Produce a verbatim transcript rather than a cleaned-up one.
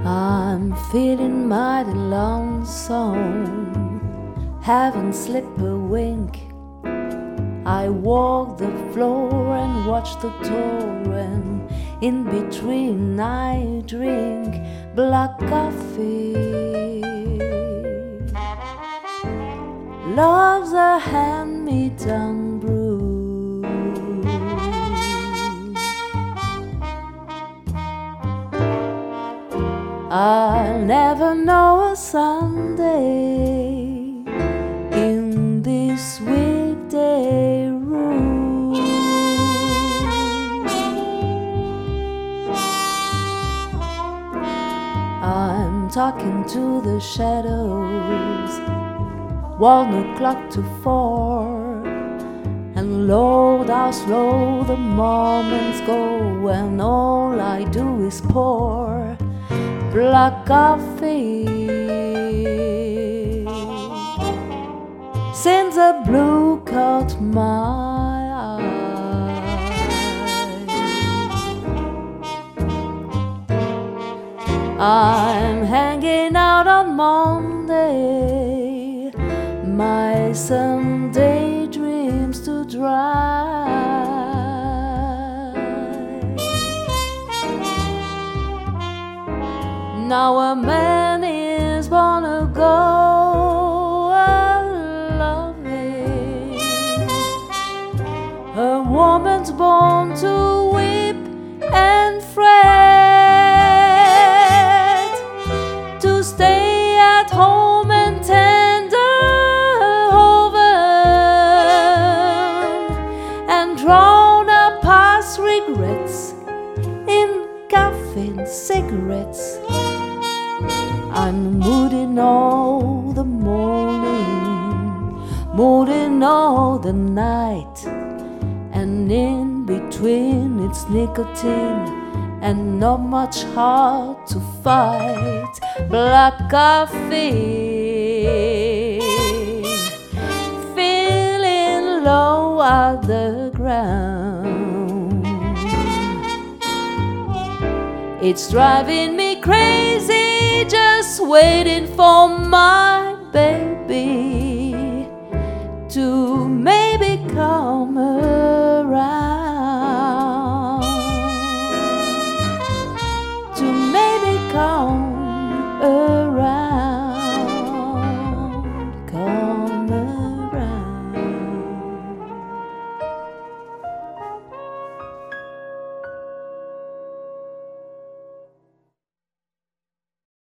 I'm feeling mighty lonesome, haven't slept a wink. I walk the floor and watch the torrent. In between I drink black coffee. Love's a hand-me-down brew. I'll never know a Sunday in this weekday room. I'm talking to the shadows, walnut clock to four. And Lord, how slow the moments go, and all I do is pour black coffee. Since the blue caught my eye, I'm hanging out on Monday, my Sunday dreams to dry. Now a man is born to go a-loving, a woman's born to weep and fret, to stay at home and tender oven, and drown our past regrets in caffeine cigarettes. I'm mooding all the morning, mooding all the night, and in between it's nicotine and not much heart to fight. Black coffee, feeling low at the ground. It's driving me crazy, just waiting for my baby to maybe come around.